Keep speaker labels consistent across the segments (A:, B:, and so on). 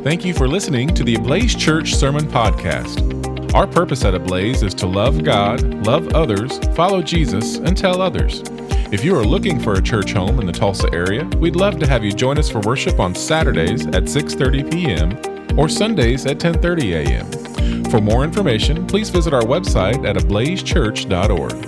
A: Thank you for listening to the Ablaze Church Sermon Podcast. Our purpose at Ablaze is to love God, love others, follow Jesus, and tell others. If you are looking for a church home in the Tulsa area, we'd love to have you join us for worship on Saturdays at 6:30 p.m. or Sundays at 10:30 a.m. For more information, please visit our website at ablazechurch.org.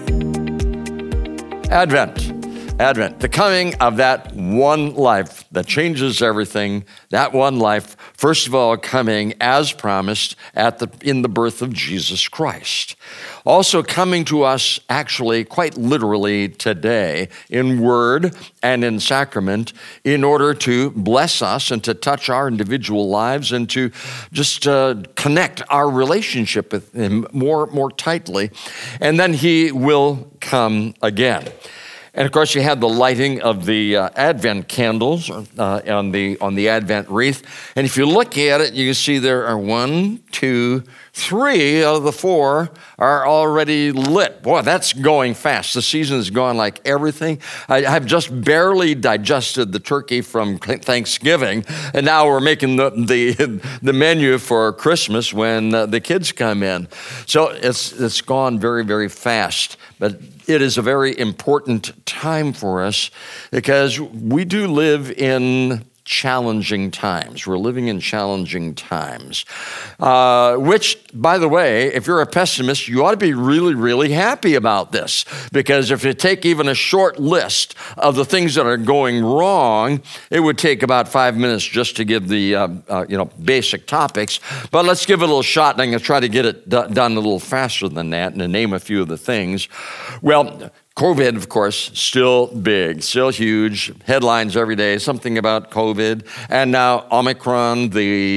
B: Advent, the coming of that one life that changes everything, that one life, first of all, coming as promised in the birth of Jesus Christ. Also coming to us actually quite literally today in word and in sacrament in order to bless us and to touch our individual lives and to just connect our relationship with Him more tightly. And then He will come again. And of course, you had the lighting of the Advent candles on the Advent wreath. And if you look at it, you can see there are 1, 2, 3 out of the 4 are already lit. Boy, that's going fast. The season is gone like everything. I have just barely digested the turkey from Thanksgiving, and now we're making the menu for Christmas when the kids come in. So it's gone very, very fast. But it is a very important time for us because we do live in challenging times. We're living in challenging times, which, by the way, if you're a pessimist, you ought to be really, really happy about this, because if you take even a short list of the things that are going wrong, it would take about 5 minutes just to give the basic topics. But let's give it a little shot, and I'm going to try to get it done a little faster than that and to name a few of the things. Well, COVID, of course, still big, still huge. Headlines every day, something about COVID. And now Omicron,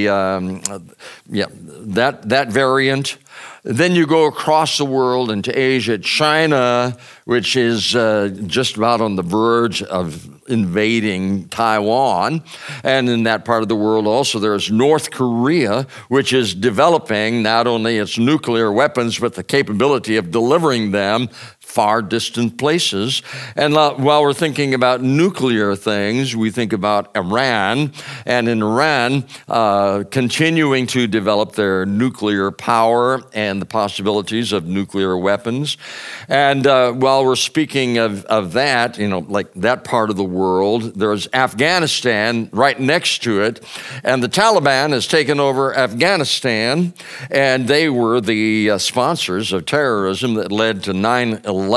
B: that variant. Then you go across the world into Asia, China, which is just about on the verge of invading Taiwan. And in that part of the world also, there's North Korea, which is developing not only its nuclear weapons, but the capability of delivering them far distant places. And while we're thinking about nuclear things, we think about Iran, and in Iran, continuing to develop their nuclear power and the possibilities of nuclear weapons. And while we're speaking of that, like that part of the world, there's Afghanistan right next to it, and the Taliban has taken over Afghanistan, and they were the sponsors of terrorism that led to 9/11.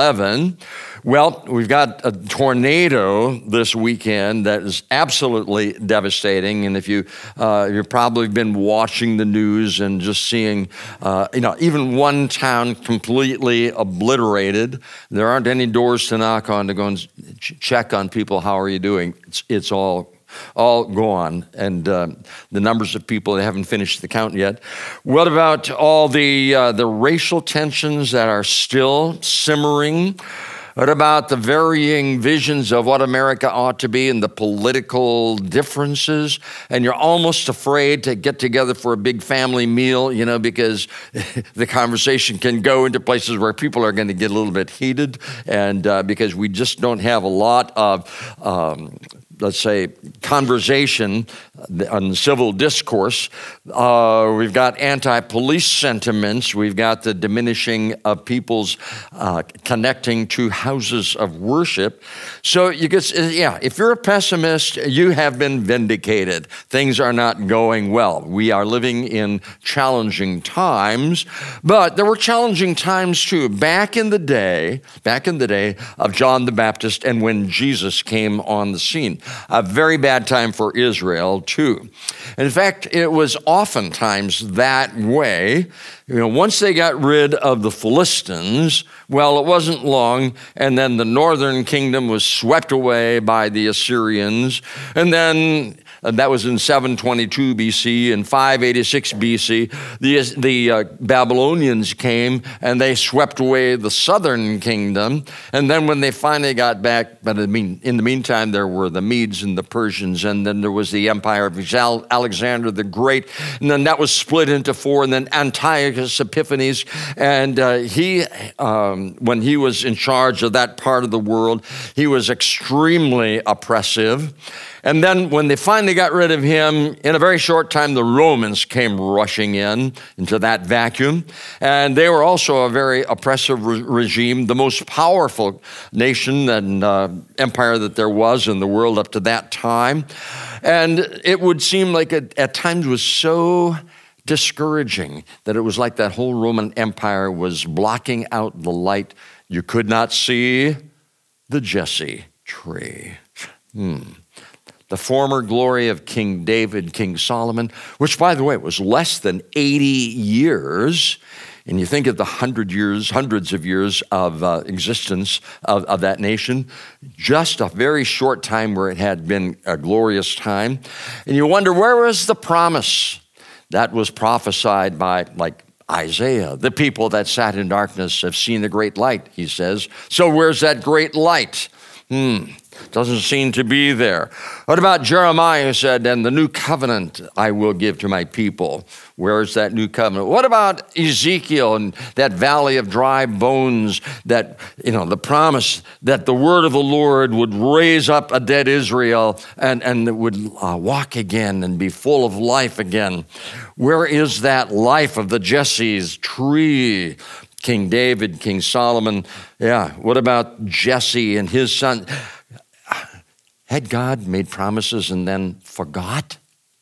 B: Well, we've got a tornado this weekend that is absolutely devastating. And if you've probably been watching the news and just seeing, even one town completely obliterated. There aren't any doors to knock on to go and check on people. How are you doing? It's all gone, and the numbers of people, they haven't finished the count yet. What about all the racial tensions that are still simmering? What about the varying visions of what America ought to be and the political differences? And you're almost afraid to get together for a big family meal, because the conversation can go into places where people are going to get a little bit heated, and because we just don't have a lot of let's say, conversation on civil discourse. We've got anti-police sentiments. We've got the diminishing of people's connecting to houses of worship. So if you're a pessimist, you have been vindicated. Things are not going well. We are living in challenging times, but there were challenging times too. Back in the day of John the Baptist and when Jesus came on the scene. A very bad time for Israel, too. In fact, it was oftentimes that way. Once they got rid of the Philistines, well, it wasn't long, and then the northern kingdom was swept away by the Assyrians, and then that was in 722 BC. In 586 BC, the Babylonians came, and they swept away the southern kingdom, and then when they finally got back, but in the meantime, there were the Medes and the Persians, and then there was the empire of Alexander the Great, and then that was split into 4, and then Antiochus Epiphanes, and he, when he was in charge of that part of the world, he was extremely oppressive. And then when they finally got rid of him, in a very short time, the Romans came rushing into that vacuum. And they were also a very oppressive regime, the most powerful nation and empire that there was in the world up to that time. And it would seem like it at times was so discouraging that it was like that whole Roman Empire was blocking out the light. You could not see the Jesse tree. The former glory of King David, King Solomon, which, by the way, was less than 80 years. And you think of the hundreds of years of existence of that nation, just a very short time where it had been a glorious time. And you wonder, where was the promise that was prophesied by, like, Isaiah? The people that sat in darkness have seen the great light, he says. So where's that great light? Doesn't seem to be there. What about Jeremiah, who said, and the new covenant I will give to my people? Where's that new covenant? What about Ezekiel and that valley of dry bones, that, the promise that the word of the Lord would raise up a dead Israel and would walk again and be full of life again? Where is that life of the Jesse's tree? King David, King Solomon. Yeah, what about Jesse and his son? Had God made promises and then forgot?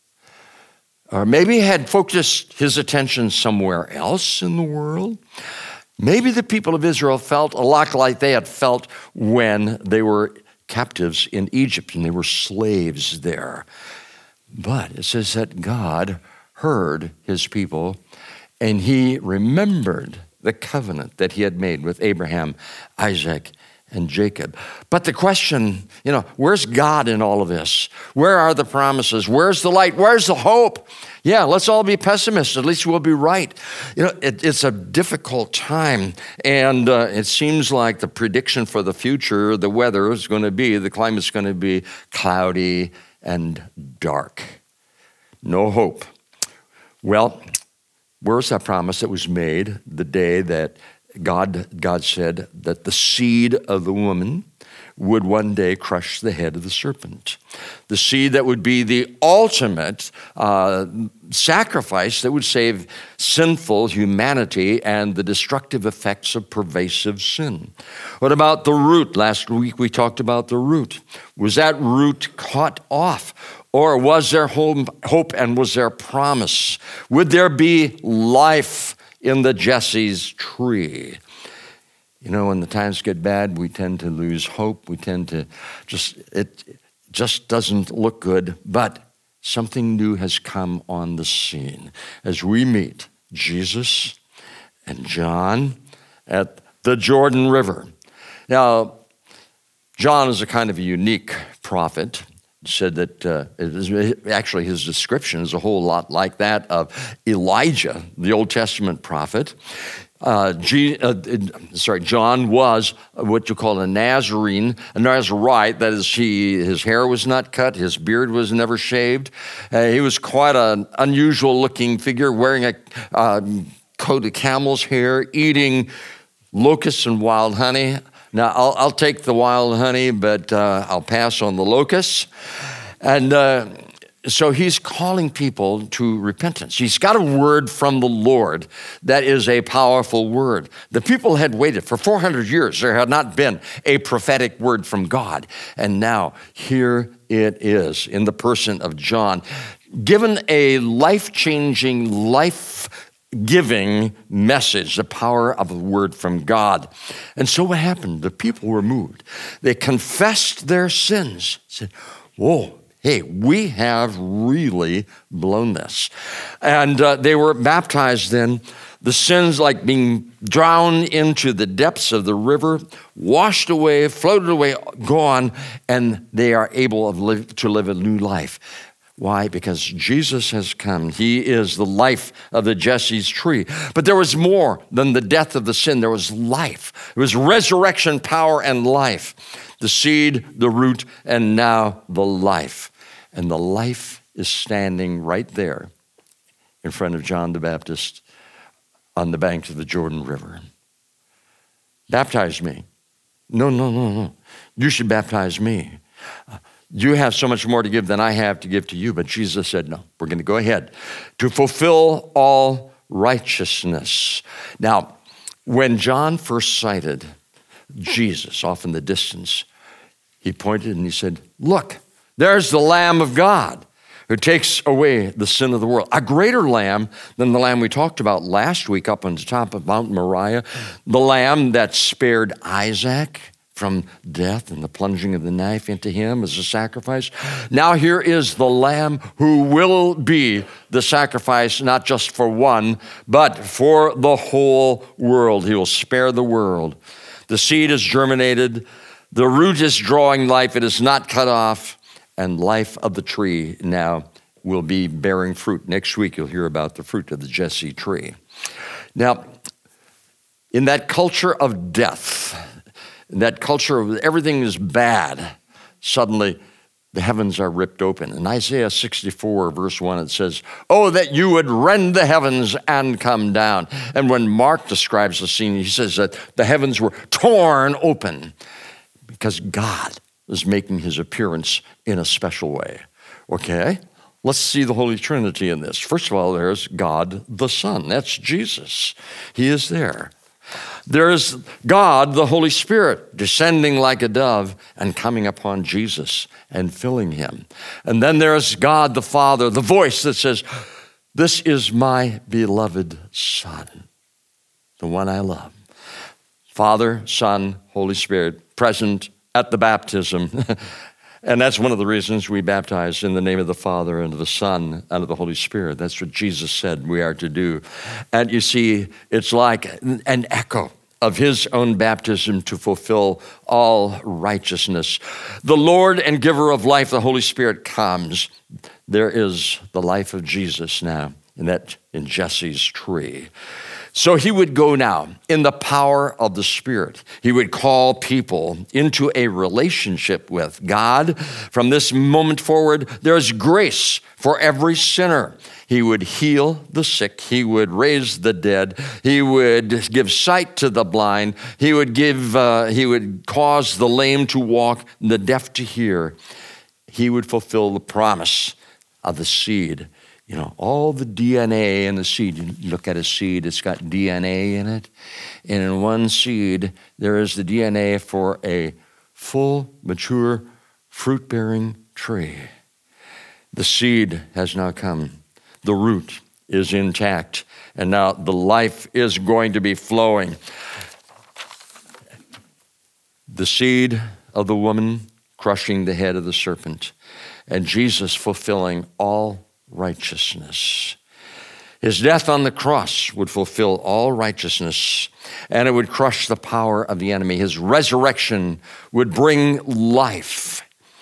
B: Or maybe had focused his attention somewhere else in the world? Maybe the people of Israel felt a lot like they had felt when they were captives in Egypt and they were slaves there. But it says that God heard his people and he remembered the covenant that he had made with Abraham, Isaac, and Jacob. But the question, where's God in all of this? Where are the promises? Where's the light? Where's the hope? Yeah, let's all be pessimists. At least we'll be right. It's a difficult time, and it seems like the prediction for the future, the weather is going to be, the climate's going to be cloudy and dark. No hope. Well, where's that promise that was made the day that God said that the seed of the woman would one day crush the head of the serpent? The seed that would be the ultimate sacrifice that would save sinful humanity and the destructive effects of pervasive sin. What about the root? Last week we talked about the root. Was that root cut off? Or was there hope and was there promise? Would there be life in the Jesse's tree? When the times get bad, we tend to lose hope. We tend to it just doesn't look good. But something new has come on the scene as we meet Jesus and John at the Jordan River. Now, John is a kind of a unique prophet. Said that actually his description is a whole lot like that of Elijah, the Old Testament prophet. John was what you call a Nazarene, a Nazarite. That is, his hair was not cut, his beard was never shaved. He was quite an unusual-looking figure, wearing a coat of camel's hair, eating locusts and wild honey. Now, I'll take the wild honey, but I'll pass on the locusts. And so he's calling people to repentance. He's got a word from the Lord that is a powerful word. The people had waited for 400 years. There had not been a prophetic word from God. And now here it is in the person of John, given a life-changing, life-giving message, the power of a word from God. And so what happened? The people were moved. They confessed their sins, said, whoa, hey, we have really blown this. And they were baptized then. The sins, like being drowned into the depths of the river, washed away, floated away, gone, and they are able to live a new life. Why? Because Jesus has come. He is the life of the Jesse's tree. But there was more than the death of the sin. There was life. It was resurrection, power, and life. The seed, the root, and now the life. And the life is standing right there in front of John the Baptist on the banks of the Jordan River. Baptize me. No. You should baptize me. You have so much more to give than I have to give to you. But Jesus said, no, we're going to go ahead to fulfill all righteousness. Now, when John first sighted Jesus off in the distance, he pointed and he said, look, there's the Lamb of God who takes away the sin of the world. A greater lamb than the lamb we talked about last week up on the top of Mount Moriah, the lamb that spared Isaac from death and the plunging of the knife into him as a sacrifice. Now here is the Lamb who will be the sacrifice, not just for one, but for the whole world. He will spare the world. The seed is germinated. The root is drawing life. It is not cut off. And life of the tree now will be bearing fruit. Next week you'll hear about the fruit of the Jesse tree. Now, in that culture of death, that culture of everything is bad, suddenly the heavens are ripped open. In Isaiah 64, verse 1, it says, oh, that you would rend the heavens and come down. And when Mark describes the scene, he says that the heavens were torn open because God was making his appearance in a special way. Okay, let's see the Holy Trinity in this. First of all, there's God the Son. That's Jesus. He is there. There's God, the Holy Spirit, descending like a dove and coming upon Jesus and filling him. And then there's God, the Father, the voice that says, this is my beloved Son, the one I love. Father, Son, Holy Spirit, present at the baptism. And that's one of the reasons we baptize in the name of the Father and of the Son and of the Holy Spirit. That's what Jesus said we are to do. And you see, it's like an echo of his own baptism to fulfill all righteousness. The Lord and giver of life, the Holy Spirit, comes. There is the life of Jesus now in Jesse's tree. So he would go now in the power of the Spirit. He would call people into a relationship with God. From this moment forward, there's grace for every sinner. He would heal the sick. He would raise the dead. He would give sight to the blind. He would cause the lame to walk, the deaf to hear. He would fulfill the promise of the seed. You know, all the DNA in the seed. You look at a seed, it's got DNA in it. And in one seed, there is the DNA for a full, mature, fruit-bearing tree. The seed has now come. The root is intact. And now the life is going to be flowing. The seed of the woman crushing the head of the serpent. And Jesus fulfilling all righteousness. His death on the cross would fulfill all righteousness, and it would crush the power of the enemy. His resurrection would bring life,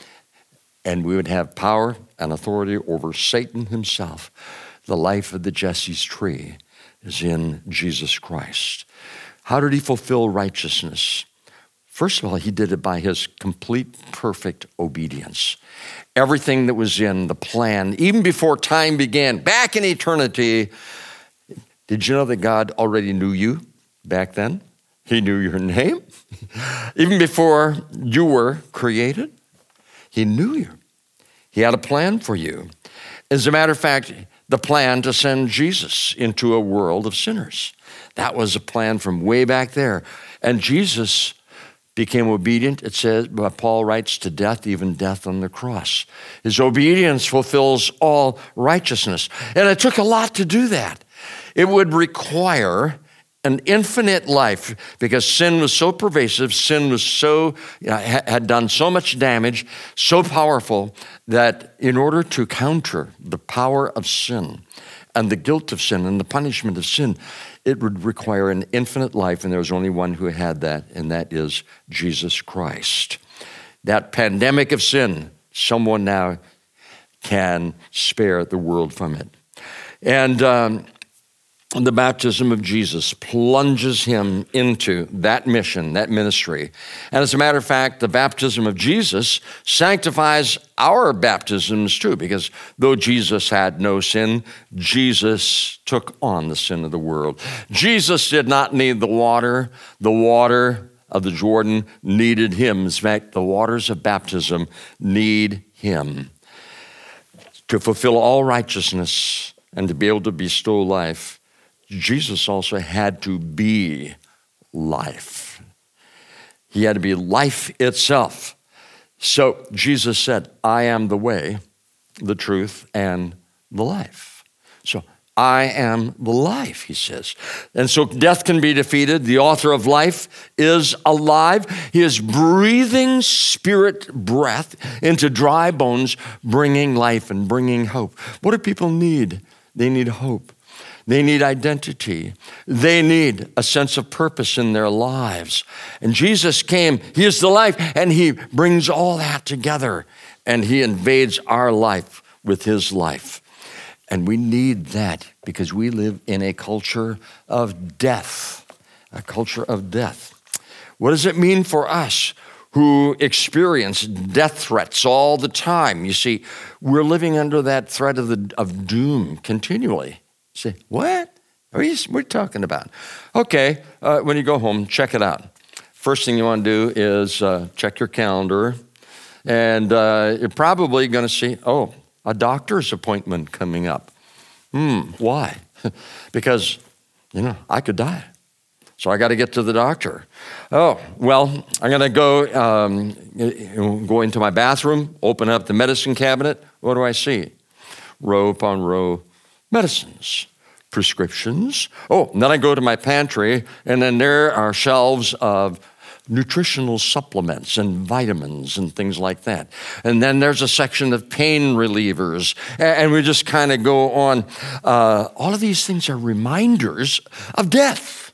B: and we would have power and authority over Satan himself. The life of the Jesse's tree is in Jesus Christ. How did he fulfill righteousness? First of all, he did it by his complete, perfect obedience. Everything that was in the plan, even before time began, back in eternity, did you know that God already knew you back then? He knew your name. Even before you were created, he knew you. He had a plan for you. As a matter of fact, the plan to send Jesus into a world of sinners. That was a plan from way back there. And Jesus became obedient, it says, Paul writes, to death, even death on the cross. His obedience fulfills all righteousness. And it took a lot to do that. It would require an infinite life because sin was so pervasive, sin was so, had done so much damage, so powerful that in order to counter the power of sin and the guilt of sin and the punishment of sin, it would require an infinite life, and there was only one who had that, and that is Jesus Christ. That pandemic of sin, someone now can spare the world from it. And the baptism of Jesus plunges him into that mission, that ministry. And as a matter of fact, the baptism of Jesus sanctifies our baptisms too, because though Jesus had no sin, Jesus took on the sin of the world. Jesus did not need the water of the Jordan needed him. In fact, the waters of baptism need him. To fulfill all righteousness and to be able to bestow life, Jesus also had to be life. He had to be life itself. So Jesus said, I am the way, the truth, and the life. So I am the life, he says. And so death can be defeated. The author of life is alive. He is breathing spirit breath into dry bones, bringing life and bringing hope. What do people need? They need hope. They need identity. They need a sense of purpose in their lives. And Jesus came, he is the life, and he brings all that together, and he invades our life with his life. And we need that because we live in a culture of death, a culture of death. What does it mean for us who experience death threats all the time? You see, we're living under that threat of doom continually. You say, what? What are you talking about? Okay, when you go home, check it out. First thing you want to do is check your calendar, and you're probably going to see, a doctor's appointment coming up. Why? Because, I could die. So I got to get to the doctor. I'm going to go into my bathroom, open up the medicine cabinet. What do I see? Row upon row, medicines, prescriptions. And then I go to my pantry, and then there are shelves of nutritional supplements and vitamins and things like that. And then there's a section of pain relievers, and we just kind of go on. All of these things are reminders of death.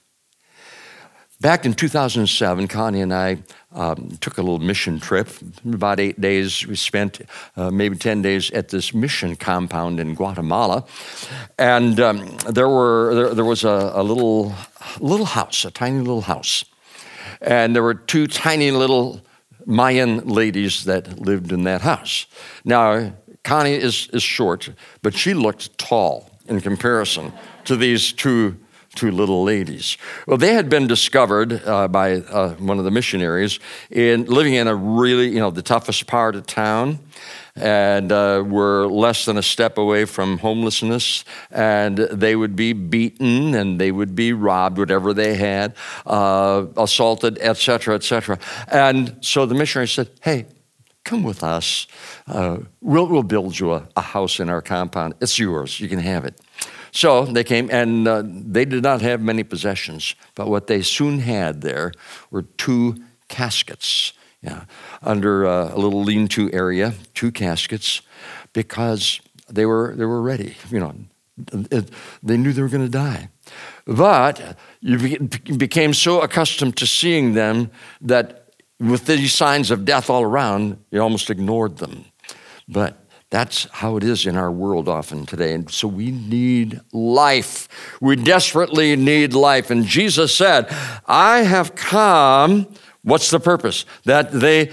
B: Back in 2007, Connie and I took a little mission trip. About 8 days, we spent maybe 10 days at this mission compound in Guatemala. And there was a little house, a tiny little house. And there were two tiny little Mayan ladies that lived in that house. Now, Connie is short, but she looked tall in comparison to these two little ladies. Well, they had been discovered by one of the missionaries living in a really, the toughest part of town, and were less than a step away from homelessness, and they would be beaten and they would be robbed, whatever they had, assaulted, et cetera, et cetera. And so the missionary said, hey, come with us. We'll build you a house in our compound. It's yours. You can have it. So they came, and they did not have many possessions, but what they soon had there were 2 caskets. Under a little lean-to area, 2 caskets, because they were ready. They knew they were going to die. But you became so accustomed to seeing them that with these signs of death all around, you almost ignored them. But that's how it is in our world often today. And so we need life. We desperately need life. And Jesus said, I have come. What's the purpose? That they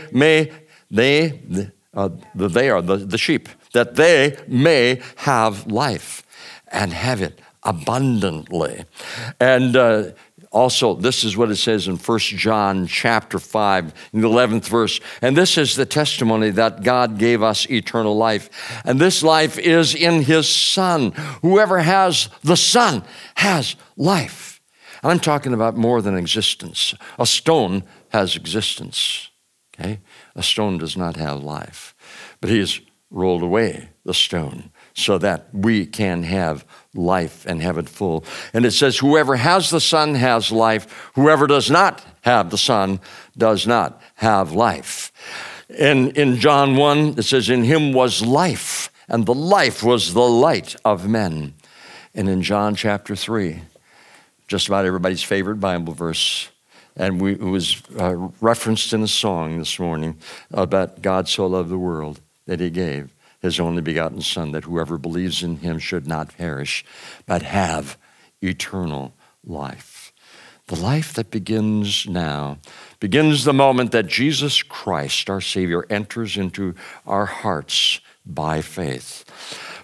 B: are the sheep, that they may have life and have it abundantly. And also, this is what it says in 1 John chapter 5, in the 11th verse. And this is the testimony that God gave us eternal life. And this life is in his Son. Whoever has the Son has life. And I'm talking about more than existence. A stone has existence, okay? A stone does not have life. But he has rolled away the stone so that we can have life and have it full. And it says, whoever has the Son has life. Whoever does not have the Son does not have life. In John 1, it says, in him was life, and the life was the light of men. And in John chapter 3, just about everybody's favorite Bible verse, and it was referenced in a song this morning about God so loved the world that he gave his only begotten Son, that whoever believes in him should not perish, but have eternal life. The life that begins now, begins the moment that Jesus Christ, our Savior, enters into our hearts by faith.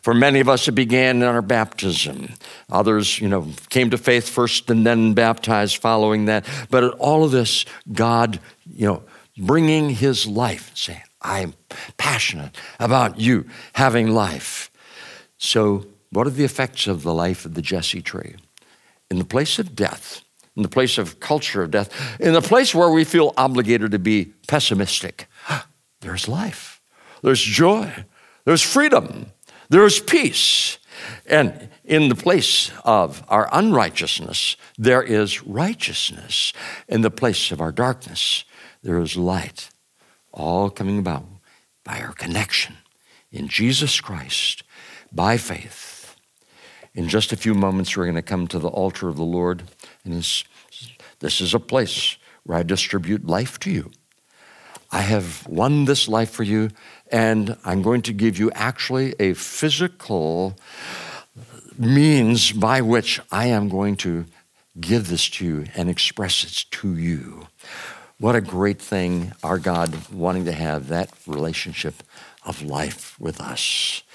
B: For many of us, it began in our baptism. Others, came to faith first and then baptized following that. But in all of this, God, bringing his life, saying, I'm passionate about you having life. So what are the effects of the life of the Jesse tree? In the place of death, in the place of culture of death, in the place where we feel obligated to be pessimistic, there's life, there's joy, there's freedom, there's peace. And in the place of our unrighteousness, there is righteousness. In the place of our darkness, there is light, all coming about by our connection in Jesus Christ, by faith. In just a few moments, we're going to come to the altar of the Lord, and this is a place where I distribute life to you. I have won this life for you, and I'm going to give you actually a physical means by which I am going to give this to you and express it to you. What a great thing, our God wanting to have that relationship of life with us.